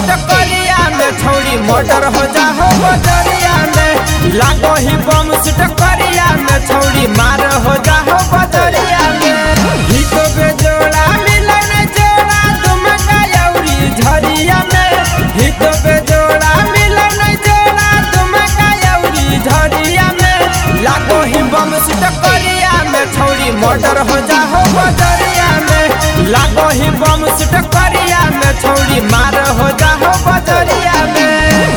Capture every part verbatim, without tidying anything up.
सुट करिया में छौरी मर्डर हो जा हो बजरिया में लागो ही बम सुट करिया में छौरी मार हो जा हो बजरिया में हित बेजोड़ा मिलन जोड़ा तुम कायौरी झरिया में हित बेजोड़ा मिलन जोड़ा तुम कायौरी झरिया में लागो ही बम सुट करिया में छौरी मर्डर हो जा हो बजरिया में लागो ही बम सुट करिया में छौरी मार हो जा हो बजरिया में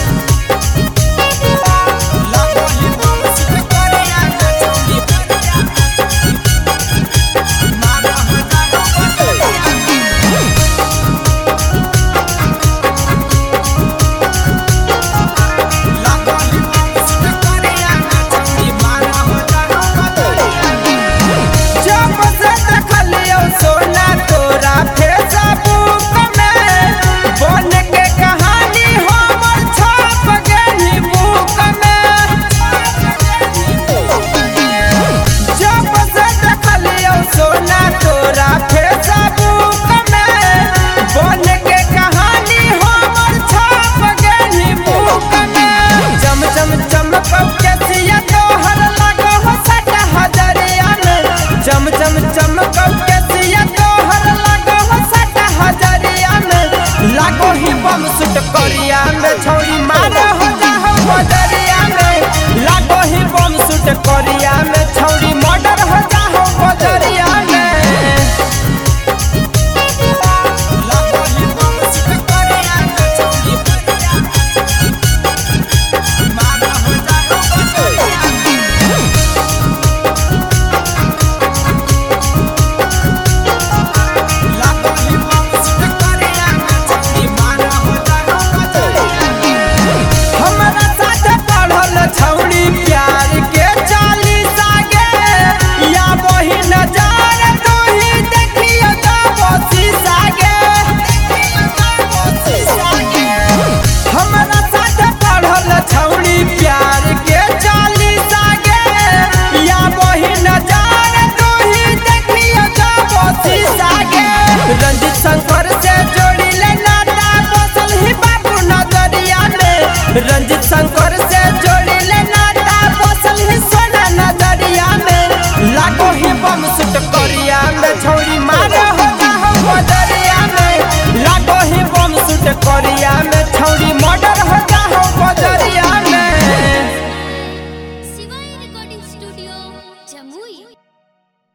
लागो ही बम सुट करिया में छौरी मार हो जा हो बजरिया में लागो ही बम सुट करिया में छौरी मार हो जा हो बजरिया में जब से देखलियो सोना तोरा फेसबुक में बन के कहानी हमर छप गेली बुक में जब से देखलियो सोना तोरा फेसबुक में बन के कहानी हमर छप गेली बुक में चम चम चमकौ के सिया तोहर लगो हो सट हजरिया में चम चम चमकौ के सिया तोहर लगो हो सट हजरिया में लागो ही बम सुट करिया में छौरी मार हो जा हो बजरिया में लागो ही बम सुट करिया में छौरी